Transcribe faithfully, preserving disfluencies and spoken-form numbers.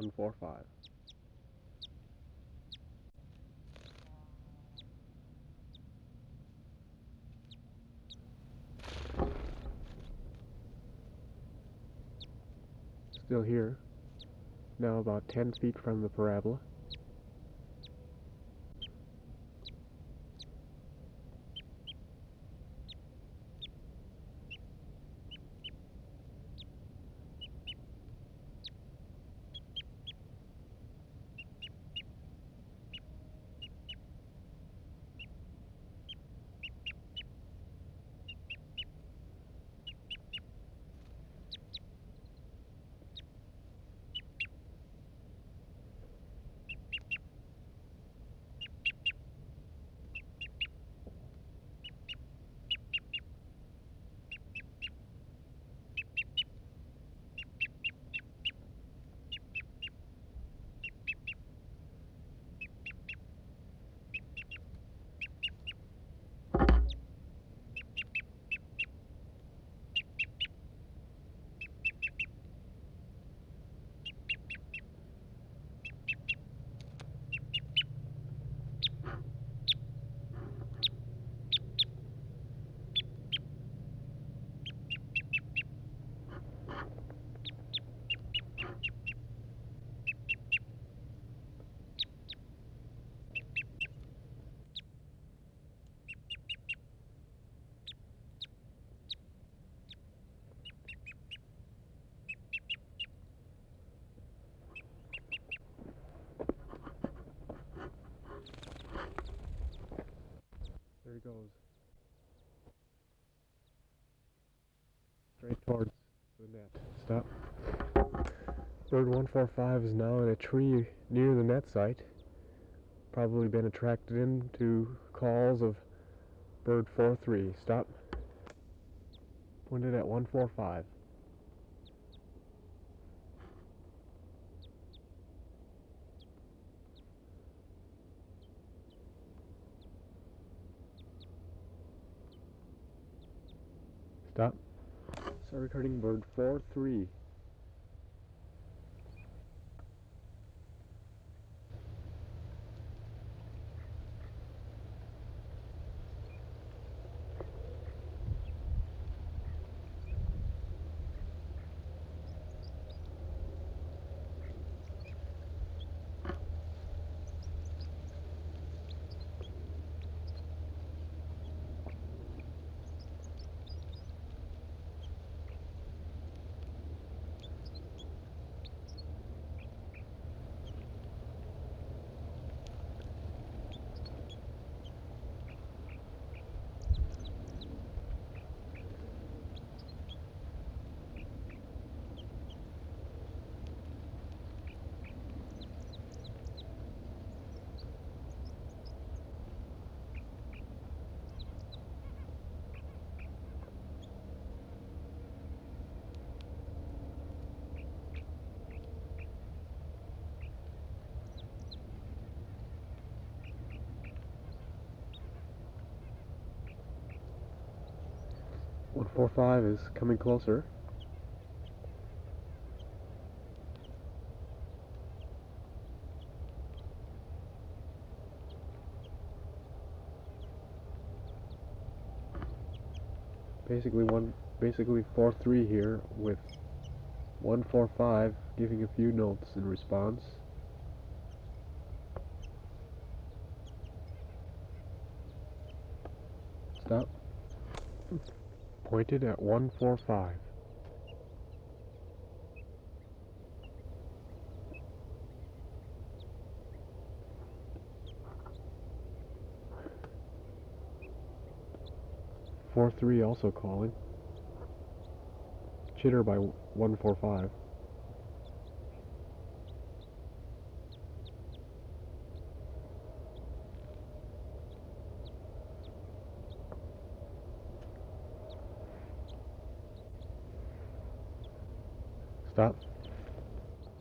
one four five. Still here, now about ten feet from the parabola. There he goes. Straight towards the net. Stop. Bird one four five is now in a tree near the net site. Probably been attracted into calls of bird four three. Stop. Pointed at one four five. Stop. Start recording bird four three. one four five is coming closer. Basically one basically four three here with one four five giving a few notes in response. Stop. Pointed at one four five. four three also calling. Chitter by one four five. Stop.